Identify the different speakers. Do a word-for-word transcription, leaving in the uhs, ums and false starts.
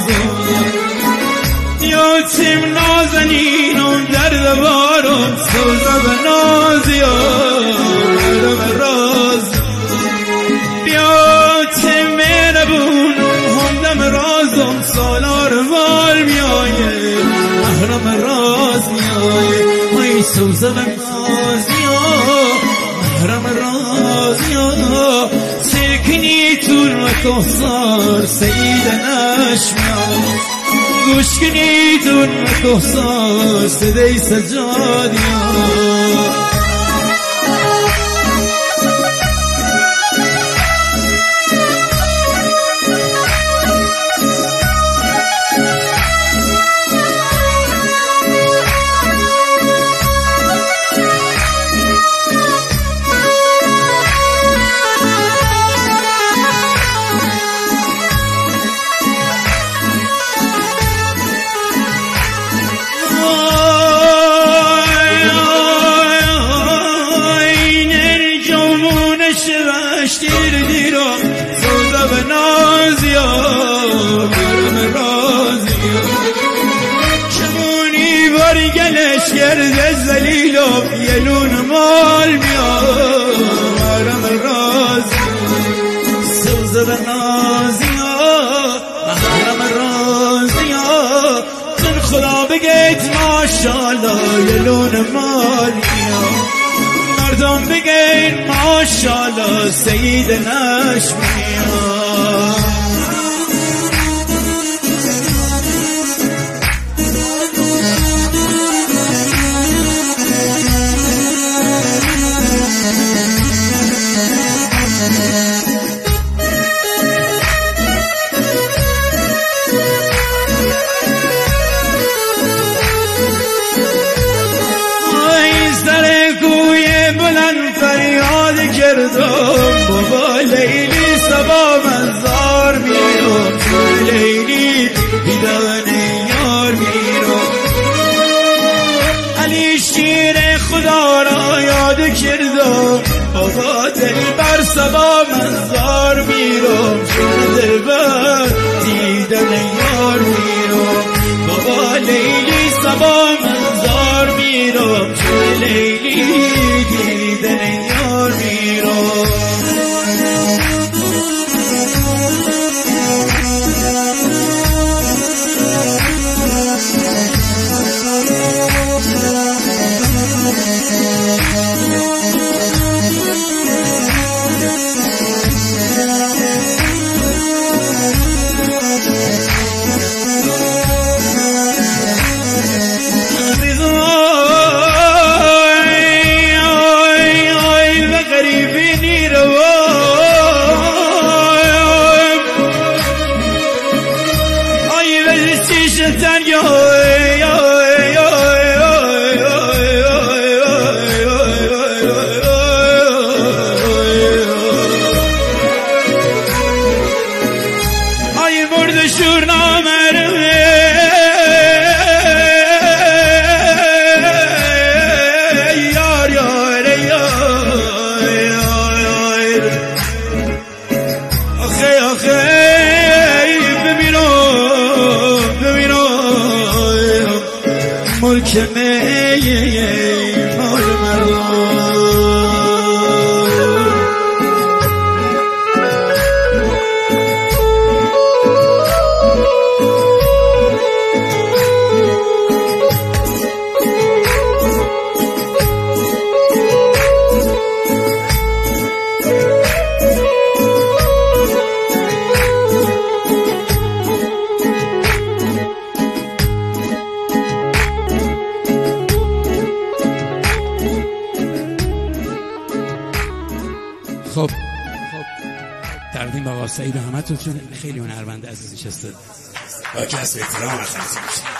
Speaker 1: یا تیم نازنینم درد بارم سوزه به نازیا مردم راز بیا تیم مهربونم همدم رازم سالار وال میایه محرم راز میایه ای سوزه به نازیا محرم رازیا سکنی تون و کهسار سید نشمیان گوش کنی تون و کهسار صدای سجادیان دیر دیرم سوزه به نازیا مرم رازیا چمونی باری گلش گرده زلیلم یلون مال میام مرم رازیا سوزه به نازیا مرم رازیا تن خدا بگید ماشالله یلون مال میام مردم بگین ماشالله سید نشمیان فریاد کردم بابا لیلی سبا منظار میرم لیلی بیدان یار میرم علی شیر خدا را یاد کردم بابا دل بر سبا منظار میرم دل بر دیدن یار میرم بابا لیلی سبا منظار میرم لیلی دیدن یار میرم ملک میه مال مردم
Speaker 2: خب تقدیم به آقا سعید احمدتون خیلی هنرمند عزیز نشسته با کسب احترام از